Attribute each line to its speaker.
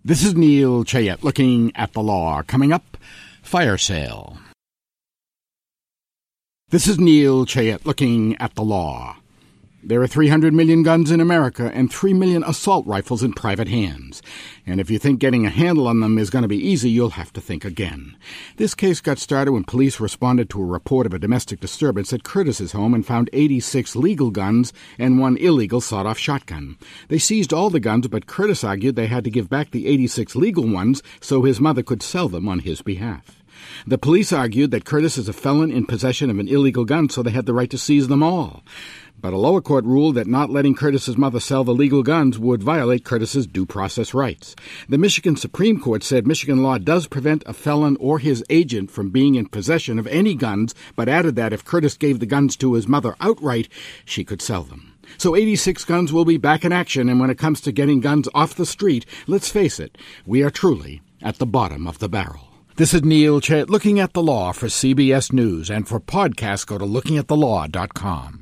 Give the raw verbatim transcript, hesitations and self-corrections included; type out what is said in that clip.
Speaker 1: This is Neil Chayette looking at the law. Coming up, fire sale. This is Neil Chayette looking at the law. There are three hundred million guns in America and three million assault rifles in private hands. And if you think getting a handle on them is going to be easy, you'll have to think again. This case got started when police responded to a report of a domestic disturbance at Curtis's home and found eighty-six legal guns and one illegal sawed-off shotgun. They seized all the guns, but Curtis argued they had to give back the eighty-six legal ones so his mother could sell them on his behalf. The police argued that Curtis is a felon in possession of an illegal gun, so they had the right to seize them all. But a lower court ruled that not letting Curtis's mother sell the legal guns would violate Curtis's due process rights. The Michigan Supreme Court said Michigan law does prevent a felon or his agent from being in possession of any guns, but added that if Curtis gave the guns to his mother outright, she could sell them. So eighty-six guns will be back in action, and when it comes to getting guns off the street, let's face it, we are truly at the bottom of the barrel. This is Neil Chayette looking at the law for C B S News, and for podcasts, go to looking at the law dot com.